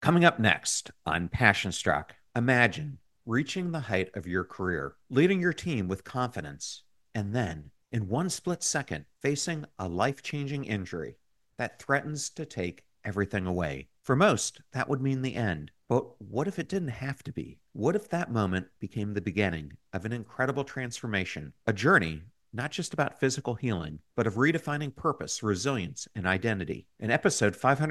Coming up next on Passion Struck, imagine reaching the height of your career, leading your team with confidence, and then, in one split second, facing a life-changing injury that threatens to take everything away. For most, that would mean the end. But what if it didn't have to be? What if that moment became the beginning of an incredible transformation, a journey not just about physical healing, but of redefining purpose, resilience, and identity? In episode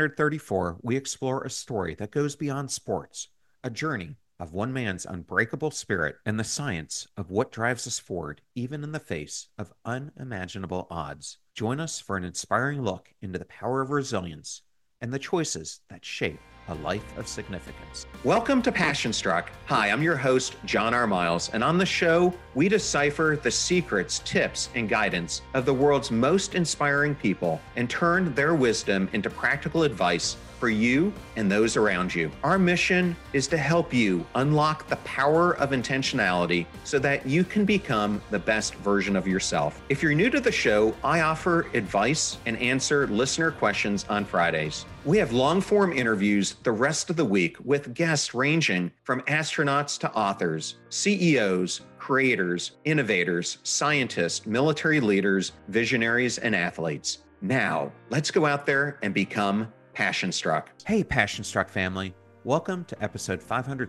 534, we explore a story that goes beyond sports, a journey of one man's unbreakable spirit and the science of what drives us forward, even in the face of unimaginable odds. Join us for an inspiring look into the power of resilience and the choices that shape a life of significance. Welcome to Passion Struck. Hi, I'm your host, John R. Miles, and on the show, we decipher the secrets, tips, and guidance of the world's most inspiring people and turn their wisdom into practical advice for you and those around you. Our mission is to help you unlock the power of intentionality so that you can become the best version of yourself. If you're new to the show, I offer advice and answer listener questions on Fridays. We have long-form interviews the rest of the week with guests ranging from astronauts to authors, CEOs, creators, innovators, scientists, military leaders, visionaries, and athletes. Now, let's go out there and become Passion Struck. Hey, Passion Struck family. Welcome to episode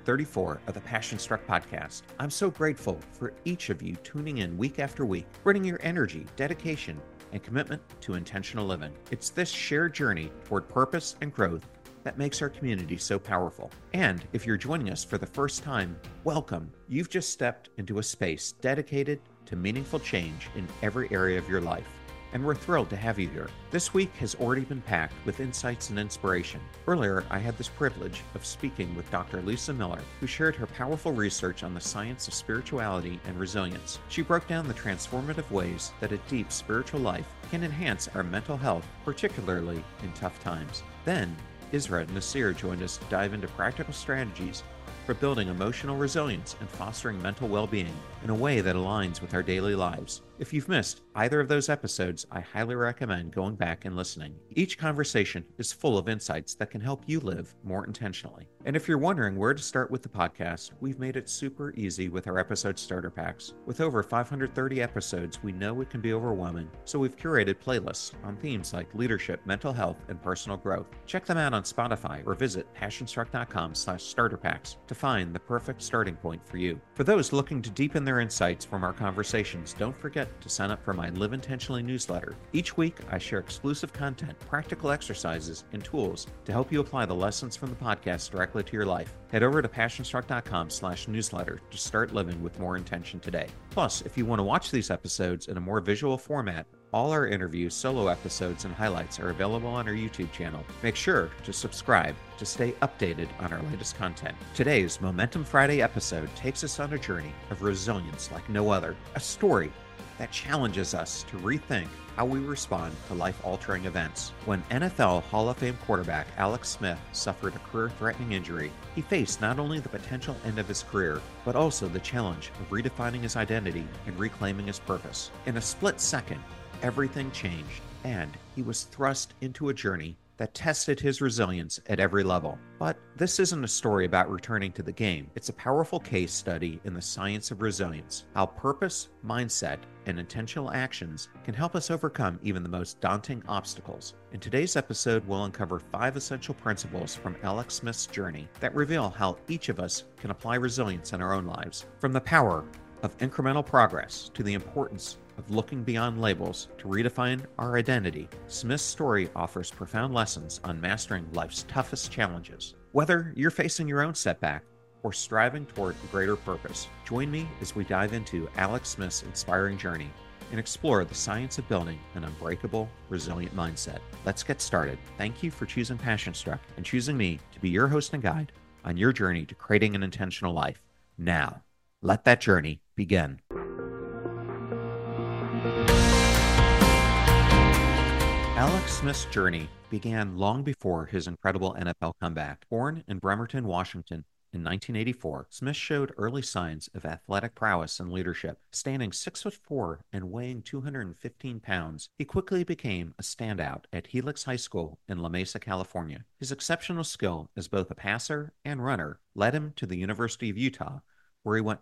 534 of the Passion Struck podcast. I'm so grateful for each of you tuning in week after week, bringing your energy, dedication, and commitment to intentional living. It's this shared journey toward purpose and growth that makes our community so powerful. And if you're joining us for the first time, welcome. You've just stepped into a space dedicated to meaningful change in every area of your life. And we're thrilled to have you here. This week has already been packed with insights and inspiration. Earlier, I had this privilege of speaking with Dr. Lisa Miller, who shared her powerful research on the science of spirituality and resilience. She broke down the transformative ways that a deep spiritual life can enhance our mental health, particularly in tough times. Then, Isra Nasir joined us to dive into practical strategies for building emotional resilience and fostering mental well-being in a way that aligns with our daily lives. If you've missed either of those episodes, I highly recommend going back and listening. Each conversation is full of insights that can help you live more intentionally. And if you're wondering where to start with the podcast, we've made it super easy with our episode starter packs. With over 530 episodes, we know it can be overwhelming, so we've curated playlists on themes like leadership, mental health, and personal growth. Check them out on Spotify or visit passionstruck.com/starterpacks to find the perfect starting point for you. For those looking to deepen their insights from our conversations, don't forget to sign up for my Live Intentionally newsletter. Each week, I share exclusive content, practical exercises, and tools to help you apply the lessons from the podcast directly to your life. Head over to passionstruck.com/newsletter to start living with more intention today. Plus, if you want to watch these episodes in a more visual format, all our interviews, solo episodes, and highlights are available on our YouTube channel. Make sure to subscribe to stay updated on our latest content. Today's Momentum Friday episode takes us on a journey of resilience like no other, a story that challenges us to rethink how we respond to life-altering events. When NFL Hall of Fame quarterback Alex Smith suffered a career-threatening injury, he faced not only the potential end of his career, but also the challenge of redefining his identity and reclaiming his purpose. In a split second, everything changed, and he was thrust into a journey that tested his resilience at every level. But this isn't a story about returning to the game. It's a powerful case study in the science of resilience, how purpose, mindset, and intentional actions can help us overcome even the most daunting obstacles. In today's episode, we'll uncover 5 essential principles from Alex Smith's journey that reveal how each of us can apply resilience in our own lives. From the power of incremental progress to the importance of looking beyond labels to redefine our identity, Smith's story offers profound lessons on mastering life's toughest challenges. Whether you're facing your own setback or striving toward a greater purpose, join me as we dive into Alex Smith's inspiring journey and explore the science of building an unbreakable, resilient mindset. Let's get started. Thank you for choosing Passion Struck and choosing me to be your host and guide on your journey to creating an intentional life. Now, let that journey begin. Alex Smith's journey began long before his incredible NFL comeback. Born in Bremerton, Washington, In 1984, Smith showed early signs of athletic prowess and leadership. Standing 6'4" and weighing 215 pounds, he quickly became a standout at Helix High School in La Mesa, California. His exceptional skill as both a passer and runner led him to the University of Utah, where he went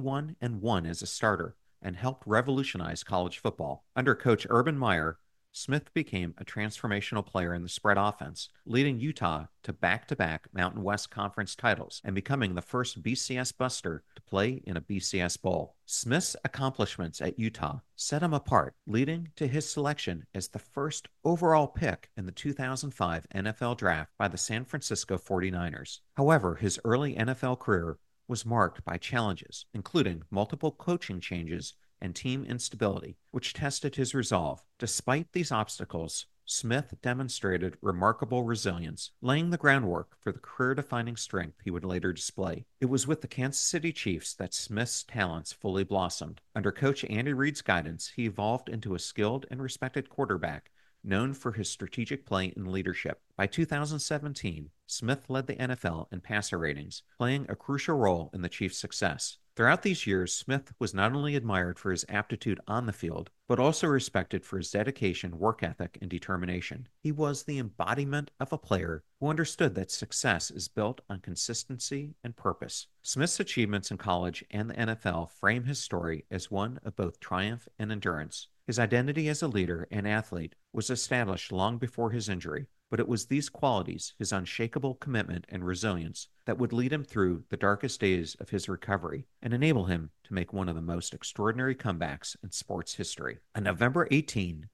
21-1 as a starter and helped revolutionize college football. Under coach Urban Meyer, Smith became a transformational player in the spread offense, leading Utah to back-to-back Mountain West Conference titles and becoming the first BCS Buster to play in a BCS Bowl. Smith's accomplishments at Utah set him apart, leading to his selection as the first overall pick in the 2005 NFL Draft by the San Francisco 49ers. However, his early NFL career was marked by challenges, including multiple coaching changes and team instability, which tested his resolve. Despite these obstacles, Smith demonstrated remarkable resilience, laying the groundwork for the career-defining strength he would later display. It was with the Kansas City Chiefs that Smith's talents fully blossomed. Under coach Andy Reid's guidance, he evolved into a skilled and respected quarterback, known for his strategic play and leadership. By 2017, Smith led the NFL in passer ratings, playing a crucial role in the Chiefs' success. Throughout these years, Smith was not only admired for his aptitude on the field, but also respected for his dedication, work ethic, and determination. He was the embodiment of a player who understood that success is built on consistency and purpose. Smith's achievements in college and the NFL frame his story as one of both triumph and endurance. His identity as a leader and athlete was established long before his injury, but it was these qualities, his unshakable commitment and resilience, that would lead him through the darkest days of his recovery and enable him to make one of the most extraordinary comebacks in sports history. On November 18,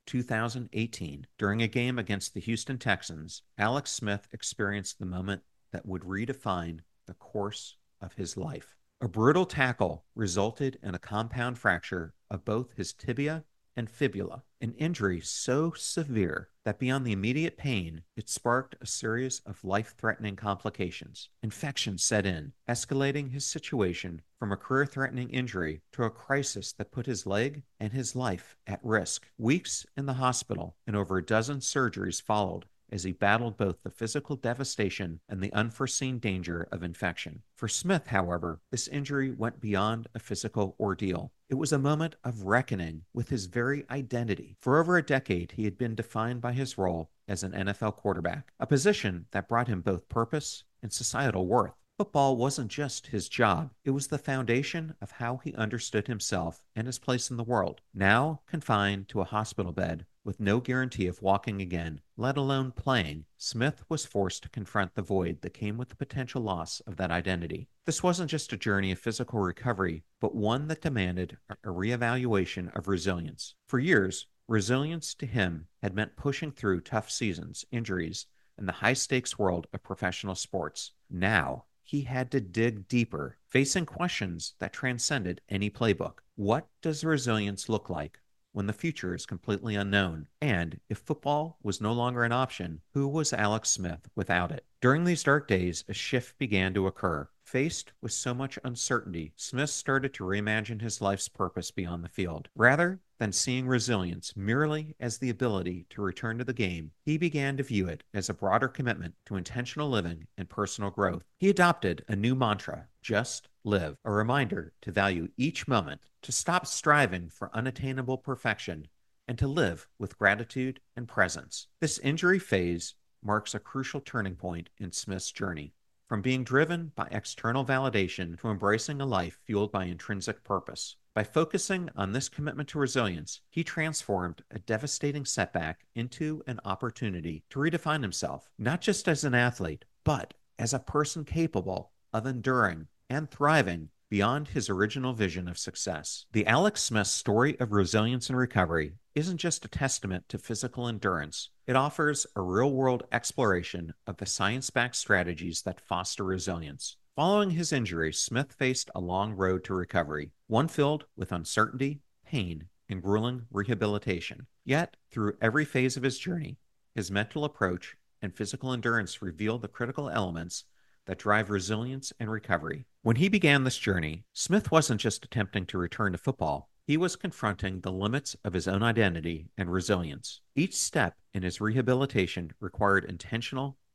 2018, during a game against the Houston Texans, Alex Smith experienced the moment that would redefine the course of his life. A brutal tackle resulted in a compound fracture of both his tibia and fibula, an injury so severe that beyond the immediate pain, it sparked a series of life-threatening complications. Infection set in, escalating his situation from a career-threatening injury to a crisis that put his leg and his life at risk. Weeks in the hospital and over a dozen surgeries followed as he battled both the physical devastation and the unforeseen danger of infection. For Smith, however, this injury went beyond a physical ordeal. It was a moment of reckoning with his very identity. For over a decade, he had been defined by his role as an NFL quarterback, a position that brought him both purpose and societal worth. Football wasn't just his job, it was the foundation of how he understood himself and his place in the world. Now confined to a hospital bed with no guarantee of walking again, let alone playing, Smith was forced to confront the void that came with the potential loss of that identity. This wasn't just a journey of physical recovery, but one that demanded a reevaluation of resilience. For years, resilience to him had meant pushing through tough seasons, injuries, and the high-stakes world of professional sports. Now, he had to dig deeper, facing questions that transcended any playbook. What does resilience look like when the future is completely unknown? And if football was no longer an option, who was Alex Smith without it? During these dark days, a shift began to occur. Faced with so much uncertainty, Smith started to reimagine his life's purpose beyond the field. Rather than seeing resilience merely as the ability to return to the game, he began to view it as a broader commitment to intentional living and personal growth. He adopted a new mantra: just live, a reminder to value each moment, to stop striving for unattainable perfection, and to live with gratitude and presence. This injury phase marks a crucial turning point in Smith's journey, from being driven by external validation to embracing a life fueled by intrinsic purpose. By focusing on this commitment to resilience, he transformed a devastating setback into an opportunity to redefine himself, not just as an athlete, but as a person capable of enduring and thriving beyond his original vision of success. The Alex Smith story of resilience and recovery isn't just a testament to physical endurance. It offers a real-world exploration of the science-backed strategies that foster resilience. Following his injury, Smith faced a long road to recovery, one filled with uncertainty, pain, and grueling rehabilitation. Yet, through every phase of his journey, his mental approach and physical endurance reveal the critical elements that drive resilience and recovery. When he began this journey, Smith wasn't just attempting to return to football. He was confronting the limits of his own identity and resilience. Each step in his rehabilitation required intentional,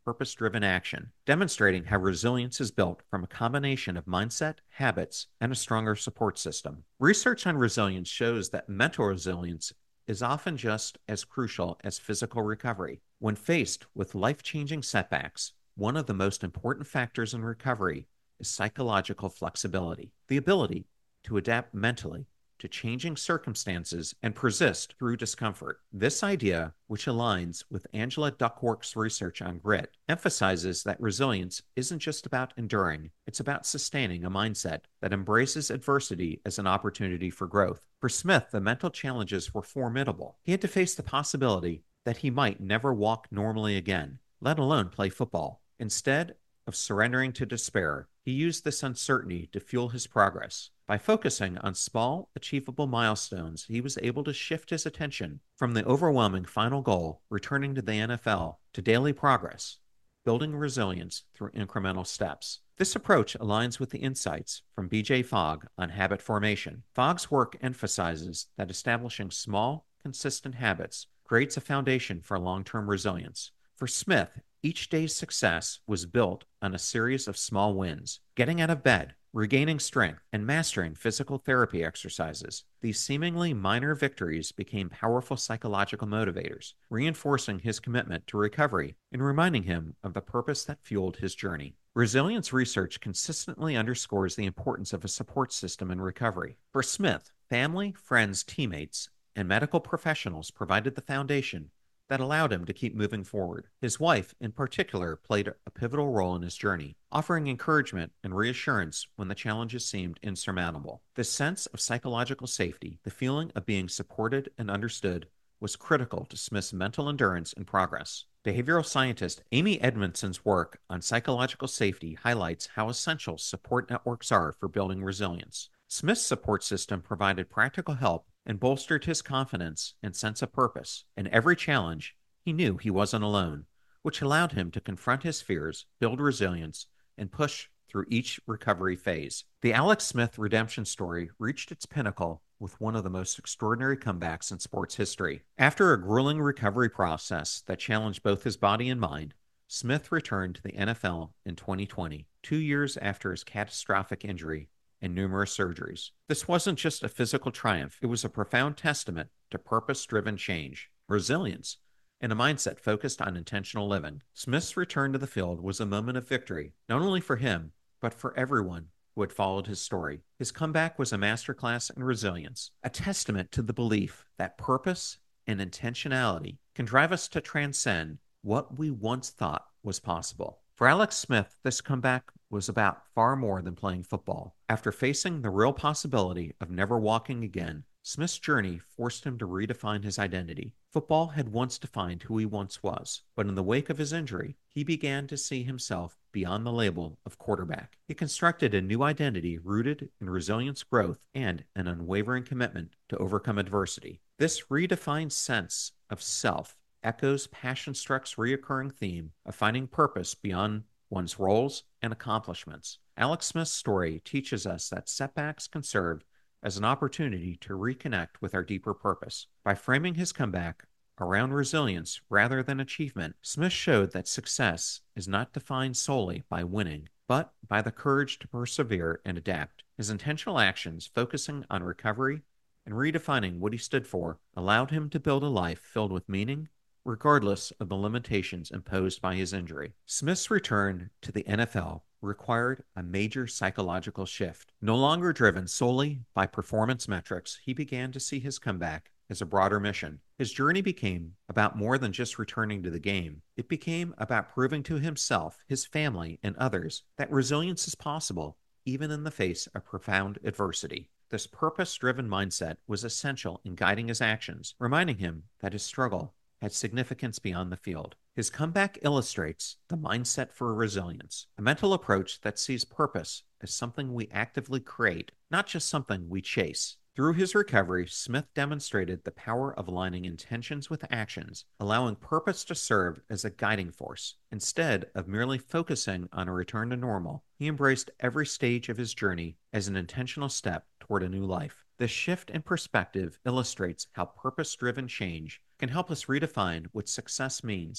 purpose-driven action, demonstrating how resilience is built from a combination of mindset, habits, and a stronger support system. Research on resilience shows that mental resilience is often just as crucial as physical recovery. When faced with life-changing setbacks, one of the most important factors in recovery is psychological flexibility, the ability to adapt mentally to changing circumstances and persist through discomfort. This idea, which aligns with Angela Duckworth's research on grit, emphasizes that resilience isn't just about enduring, it's about sustaining a mindset that embraces adversity as an opportunity for growth. For Smith, the mental challenges were formidable. He had to face the possibility that he might never walk normally again, let alone play football. Instead of surrendering to despair, he used this uncertainty to fuel his progress. By focusing on small, achievable milestones, he was able to shift his attention from the overwhelming final goal, returning to the NFL, to daily progress, building resilience through incremental steps. This approach aligns with the insights from B.J. Fogg on habit formation. Fogg's work emphasizes that establishing small, consistent habits creates a foundation for long-term resilience. For Smith, each day's success was built on a series of small wins, getting out of bed, regaining strength, and mastering physical therapy exercises. These seemingly minor victories became powerful psychological motivators, reinforcing his commitment to recovery and reminding him of the purpose that fueled his journey. Resilience research consistently underscores the importance of a support system in recovery. For Smith, family, friends, teammates, and medical professionals provided the foundation that allowed him to keep moving forward. His wife, in particular, played a pivotal role in his journey, offering encouragement and reassurance when the challenges seemed insurmountable. This sense of psychological safety, the feeling of being supported and understood, was critical to Smith's mental endurance and progress. Behavioral scientist Amy Edmondson's work on psychological safety highlights how essential support networks are for building resilience. Smith's support system provided practical help and bolstered his confidence and sense of purpose. In every challenge, he knew he wasn't alone, which allowed him to confront his fears, build resilience, and push through each recovery phase. The Alex Smith redemption story reached its pinnacle with one of the most extraordinary comebacks in sports history. After a grueling recovery process that challenged both his body and mind, Smith returned to the NFL in 2020, 2 years after his catastrophic injury and numerous surgeries. This wasn't just a physical triumph, it was a profound testament to purpose-driven change, resilience, and a mindset focused on intentional living. Smith's return to the field was a moment of victory, not only for him, but for everyone who had followed his story. His comeback was a masterclass in resilience, a testament to the belief that purpose and intentionality can drive us to transcend what we once thought was possible. For Alex Smith, this comeback was about far more than playing football. After facing the real possibility of never walking again, Smith's journey forced him to redefine his identity. Football had once defined who he once was, but in the wake of his injury, he began to see himself beyond the label of quarterback. He constructed a new identity rooted in resilience, growth, and an unwavering commitment to overcome adversity. This redefined sense of self echoes Passionstruck's reoccurring theme of finding purpose beyond one's roles and accomplishments. Alex Smith's story teaches us that setbacks can serve as an opportunity to reconnect with our deeper purpose. By framing his comeback around resilience rather than achievement, Smith showed that success is not defined solely by winning, but by the courage to persevere and adapt. His intentional actions, focusing on recovery and redefining what he stood for, allowed him to build a life filled with meaning, regardless of the limitations imposed by his injury. Smith's return to the NFL required a major psychological shift. No longer driven solely by performance metrics, he began to see his comeback as a broader mission. His journey became about more than just returning to the game. It became about proving to himself, his family, and others that resilience is possible, even in the face of profound adversity. This purpose-driven mindset was essential in guiding his actions, reminding him that his struggle had significance beyond the field. His comeback illustrates the mindset for resilience, a mental approach that sees purpose as something we actively create, not just something we chase. Through his recovery, Smith demonstrated the power of aligning intentions with actions, allowing purpose to serve as a guiding force. Instead of merely focusing on a return to normal, he embraced every stage of his journey as an intentional step toward a new life. This shift in perspective illustrates how purpose-driven change can help us redefine what success means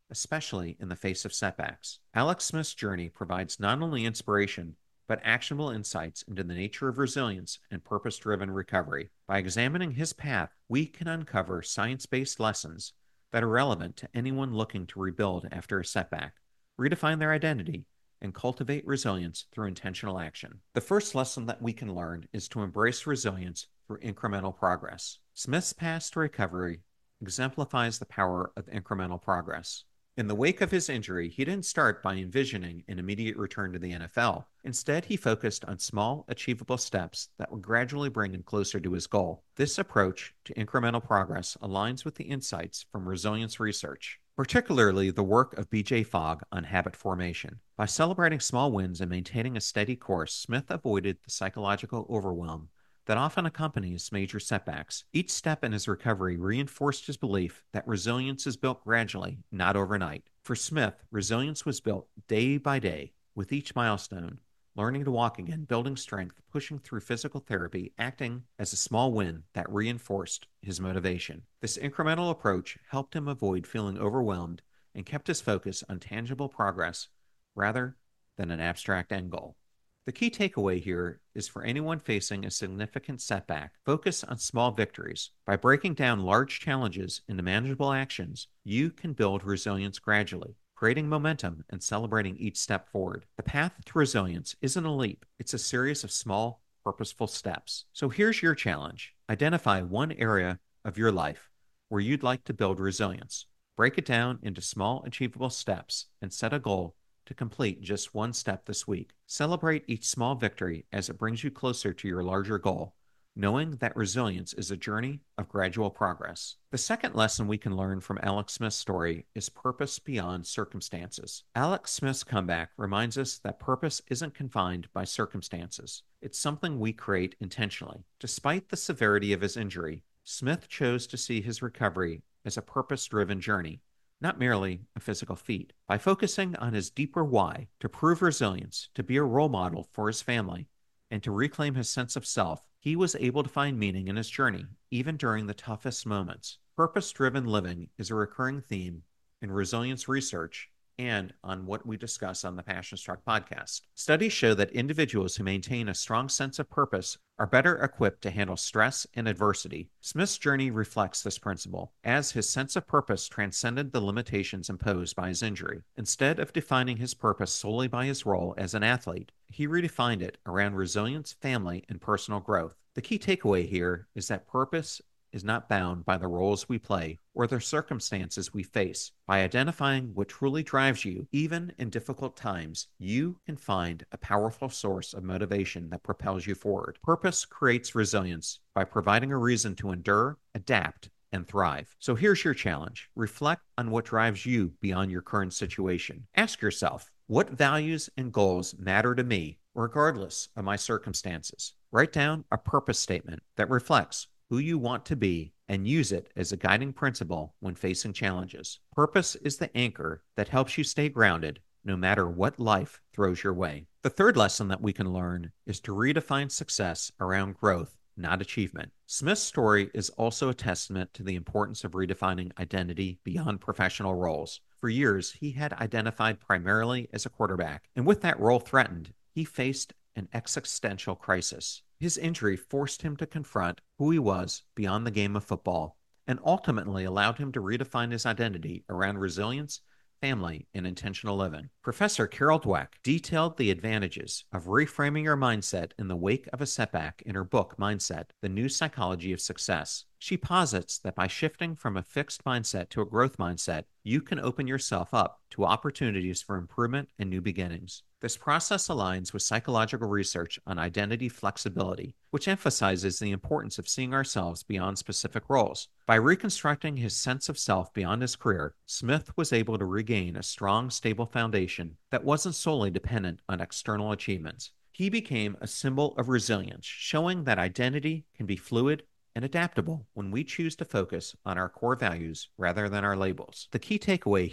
especially in the face of setbacks. Alex Smith's journey provides not only inspiration, but actionable insights into the nature of resilience and purpose driven recovery. By examining his path, we can uncover science based lessons that are relevant to anyone looking to rebuild after a setback, redefine their identity, and cultivate resilience through intentional action. The first lesson that we can learn is to embrace resilience through incremental progress. Smith's path to recovery exemplifies the power of incremental progress. In the wake of his injury, he didn't start by envisioning an immediate return to the NFL. Instead, he focused on small, achievable steps that would gradually bring him closer to his goal. This approach to incremental progress aligns with the insights from resilience research, particularly the work of B.J. Fogg on habit formation. By celebrating small wins and maintaining a steady course, Smith avoided the psychological overwhelm that often accompanies major setbacks. Each step in his recovery reinforced his belief that resilience is built gradually, not overnight. For Smith, resilience was built day by day, with each milestone, learning to walk again, building strength, pushing through physical therapy, acting as a small win that reinforced his motivation. This incremental approach helped him avoid feeling overwhelmed and kept his focus on tangible progress rather than an abstract end goal. The key takeaway here is for anyone facing a significant setback, focus on small victories. By breaking down large challenges into manageable actions, you can build resilience gradually, creating momentum and celebrating each step forward. The path to resilience isn't a leap, it's a series of small, purposeful steps. So here's your challenge. Identify one area of your life where you'd like to build resilience. Break it down into small, achievable steps and set a goal to complete just one step this week. Celebrate each small victory as it brings you closer to your larger goal, knowing that resilience is a journey of gradual progress. The second lesson we can learn from Alex Smith's story is purpose beyond circumstances. Alex Smith's comeback reminds us that purpose isn't confined by circumstances. It's something we create intentionally. Despite the severity of his injury, Smith chose to see his recovery as a purpose-driven journey, not merely a physical feat. By focusing on his deeper why, to prove resilience, to be a role model for his family, and to reclaim his sense of self, he was able to find meaning in his journey, even during the toughest moments. Purpose-driven living is a recurring theme in resilience research and on what we discuss on the Passion Struck podcast. Studies show that individuals who maintain a strong sense of purpose are better equipped to handle stress and adversity. Smith's journey reflects this principle, as his sense of purpose transcended the limitations imposed by his injury. Instead of defining his purpose solely by his role as an athlete, he redefined it around resilience, family, and personal growth. The key takeaway here is that purpose is not bound by the roles we play or the circumstances we face. By identifying what truly drives you, even in difficult times, you can find a powerful source of motivation that propels you forward. Purpose creates resilience by providing a reason to endure, adapt, and thrive. So here's your challenge. Reflect on what drives you beyond your current situation. Ask yourself, what values and goals matter to me, regardless of my circumstances? Write down a purpose statement that reflects who you want to be and use it as a guiding principle when facing challenges. Purpose is the anchor that helps you stay grounded no matter what life throws your way. The third lesson that we can learn is to redefine success around growth, not achievement. Smith's story is also a testament to the importance of redefining identity beyond professional roles. For years, he had identified primarily as a quarterback, and with that role threatened, he faced an existential crisis. His injury forced him to confront who he was beyond the game of football and ultimately allowed him to redefine his identity around resilience, family, and intentional living. Professor Carol Dweck detailed the advantages of reframing your mindset in the wake of a setback in her book, Mindset: The New Psychology of Success. She posits that by shifting from a fixed mindset to a growth mindset, you can open yourself up to opportunities for improvement and new beginnings. This process aligns with psychological research on identity flexibility, which emphasizes the importance of seeing ourselves beyond specific roles. By reconstructing his sense of self beyond his career, Smith was able to regain a strong, stable foundation that wasn't solely dependent on external achievements. He became a symbol of resilience, showing that identity can be fluid and adaptable when we choose to focus on our core values rather than our labels. The key takeaway here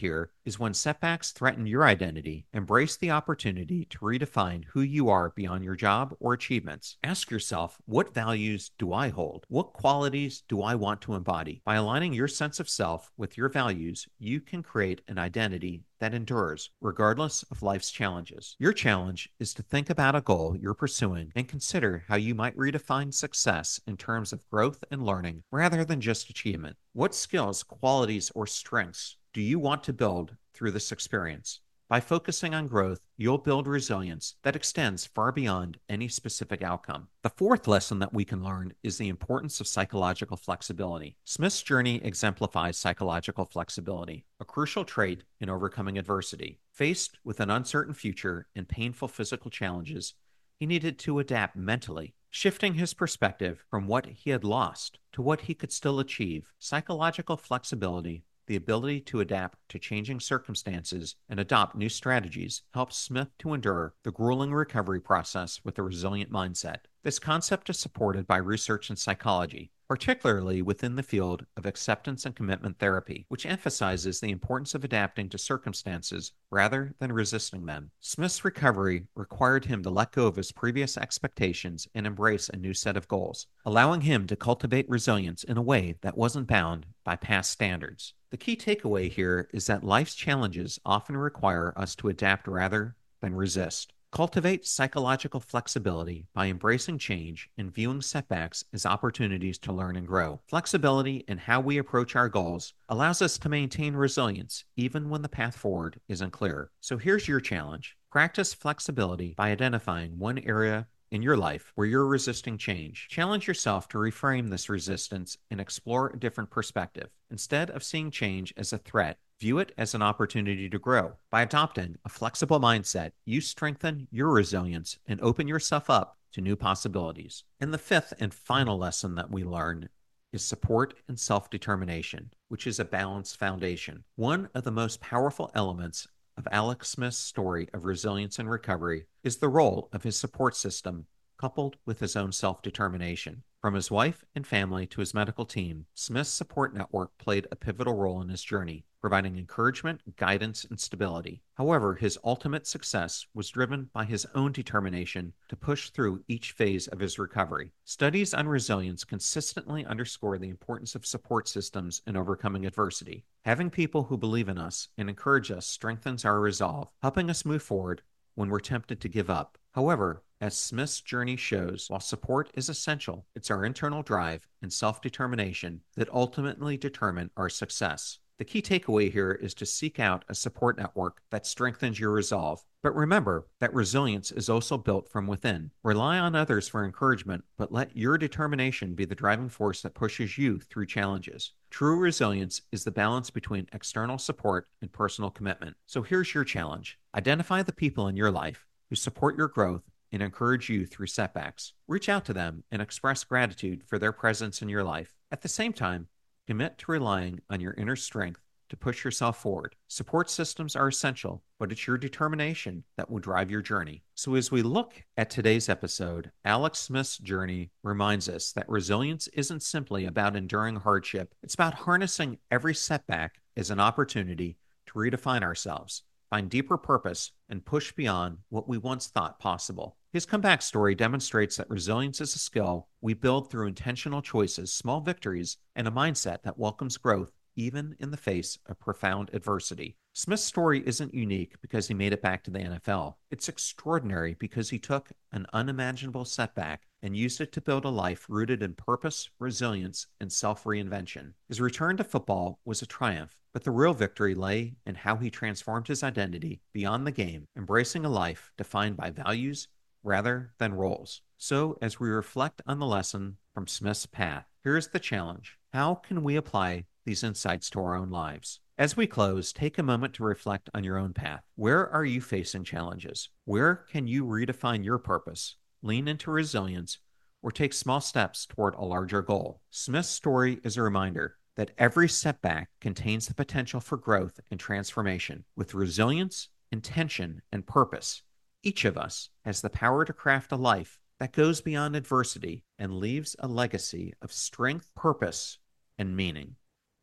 is when setbacks threaten your identity, embrace the opportunity to redefine who you are beyond your job or achievements. Ask yourself, what values do I hold? What qualities do I want to embody? By aligning your sense of self with your values, you can create an identity that endures, regardless of life's challenges. Your challenge is to think about a goal you're pursuing and consider how you might redefine success in terms of growth and learning rather than just achievement. What skills, qualities, or strengths do you want to build through this experience? By focusing on growth, you'll build resilience that extends far beyond any specific outcome. The fourth lesson that we can learn is the importance of psychological flexibility. Smith's journey exemplifies psychological flexibility, a crucial trait in overcoming adversity. Faced with an uncertain future and painful physical challenges, he needed to adapt mentally, shifting his perspective from what he had lost to what he could still achieve. Psychological flexibility, the ability to adapt to changing circumstances and adopt new strategies, helps Smith to endure the grueling recovery process with a resilient mindset. This concept is supported by research in psychology, particularly within the field of acceptance and commitment therapy, which emphasizes the importance of adapting to circumstances rather than resisting them. Smith's recovery required him to let go of his previous expectations and embrace a new set of goals, allowing him to cultivate resilience in a way that wasn't bound by past standards. The key takeaway here is that life's challenges often require us to adapt rather than resist. Cultivate psychological flexibility by embracing change and viewing setbacks as opportunities to learn and grow. Flexibility in how we approach our goals allows us to maintain resilience even when the path forward isn't clear. So here's your challenge. Practice flexibility by identifying one area in your life where you're resisting change. Challenge yourself to reframe this resistance and explore a different perspective. Instead of seeing change as a threat, view it as an opportunity to grow. By adopting a flexible mindset, you strengthen your resilience and open yourself up to new possibilities. And the fifth and final lesson that we learn is support and self-determination, which is a balanced foundation. One of the most powerful elements of Alex Smith's story of resilience and recovery is the role of his support system coupled with his own self-determination. From his wife and family to his medical team, Smith's support network played a pivotal role in his journey, providing encouragement, guidance, and stability. However, his ultimate success was driven by his own determination to push through each phase of his recovery. Studies on resilience consistently underscore the importance of support systems in overcoming adversity. Having people who believe in us and encourage us strengthens our resolve, helping us move forward when we're tempted to give up. However, as Smith's journey shows, while support is essential, it's our internal drive and self-determination that ultimately determine our success. The key takeaway here is to seek out a support network that strengthens your resolve. But remember that resilience is also built from within. Rely on others for encouragement, but let your determination be the driving force that pushes you through challenges. True resilience is the balance between external support and personal commitment. So here's your challenge. Identify the people in your life who support your growth and encourage you through setbacks. Reach out to them and express gratitude for their presence in your life. At the same time, commit to relying on your inner strength to push yourself forward. Support systems are essential, but it's your determination that will drive your journey. So as we look at today's episode, Alex Smith's journey reminds us that resilience isn't simply about enduring hardship. It's about harnessing every setback as an opportunity to redefine ourselves, find deeper purpose, and push beyond what we once thought possible. His comeback story demonstrates that resilience is a skill we build through intentional choices, small victories, and a mindset that welcomes growth even in the face of profound adversity. Smith's story isn't unique because he made it back to the NFL. It's extraordinary because he took an unimaginable setback and used it to build a life rooted in purpose, resilience, and self-reinvention. His return to football was a triumph, but the real victory lay in how he transformed his identity beyond the game, embracing a life defined by values rather than roles. So, as we reflect on the lesson from Smith's path, here's the challenge. How can we apply these insights to our own lives? As we close, take a moment to reflect on your own path. Where are you facing challenges? Where can you redefine your purpose, lean into resilience, or take small steps toward a larger goal? Smith's story is a reminder that every setback contains the potential for growth and transformation. With resilience, intention, and purpose, each of us has the power to craft a life that goes beyond adversity and leaves a legacy of strength, purpose, and meaning.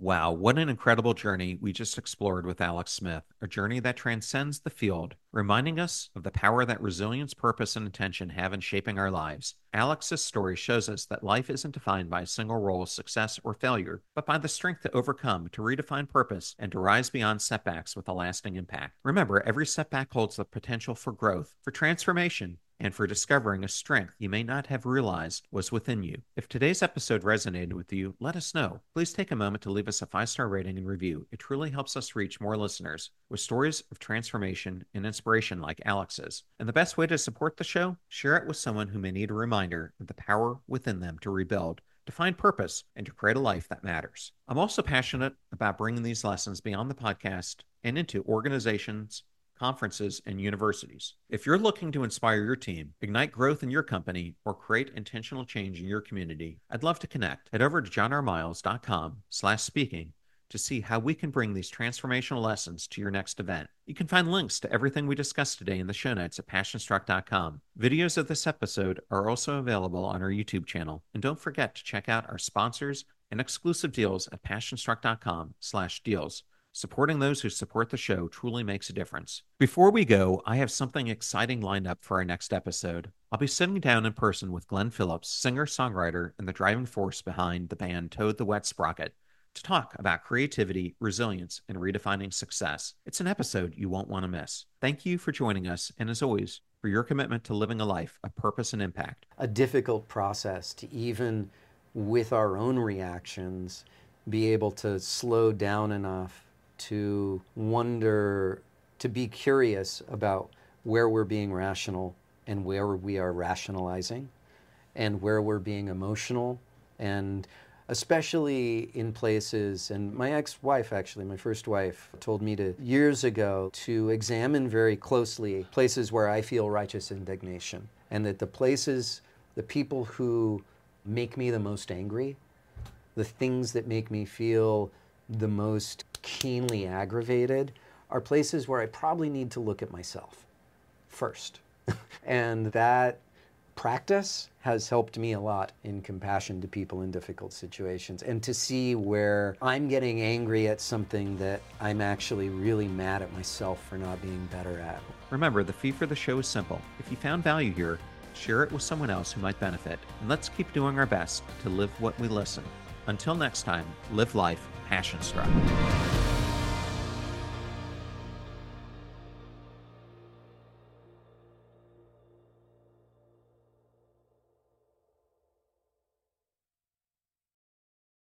Wow, what an incredible journey we just explored with Alex Smith, a journey that transcends the field, reminding us of the power that resilience, purpose, and intention have in shaping our lives. Alex's story shows us that life isn't defined by a single role of success or failure, but by the strength to overcome, to redefine purpose, and to rise beyond setbacks with a lasting impact. Remember, every setback holds the potential for growth, for transformation, and for discovering a strength you may not have realized was within you. If today's episode resonated with you, let us know. Please take a moment to leave us a 5-star rating and review. It truly helps us reach more listeners with stories of transformation and inspiration like Alex's. And the best way to support the show? Share it with someone who may need a reminder of the power within them to rebuild, to find purpose, and to create a life that matters. I'm also passionate about bringing these lessons beyond the podcast and into organizations, conferences, and universities. If you're looking to inspire your team, ignite growth in your company, or create intentional change in your community, I'd love to connect. Head over to johnrmiles.com/speaking to see how we can bring these transformational lessons to your next event. You can find links to everything we discussed today in the show notes at passionstruck.com. Videos of this episode are also available on our YouTube channel. And don't forget to check out our sponsors and exclusive deals at passionstruck.com/deals. Supporting those who support the show truly makes a difference. Before we go, I have something exciting lined up for our next episode. I'll be sitting down in person with Glenn Phillips, singer-songwriter and the driving force behind the band Toad the Wet Sprocket, to talk about creativity, resilience, and redefining success. It's an episode you won't want to miss. Thank you for joining us, and as always, for your commitment to living a life of purpose and impact. A difficult process to even, with our own reactions, be able to slow down enough to wonder, to be curious about where we're being rational and where we are rationalizing and where we're being emotional, and especially in places, and my ex-wife, actually, my first wife, told me to, years ago, to examine very closely places where I feel righteous indignation, and that the places, the people who make me the most angry, the things that make me feel the most keenly aggravated, are places where I probably need to look at myself first. And that practice has helped me a lot in compassion to people in difficult situations, and to see where I'm getting angry at something that I'm actually really mad at myself for not being better at. Remember, the fee for the show is simple. If you found value here, share it with someone else who might benefit, and let's keep doing our best to live what we listen. Until next time, live life passion-struck.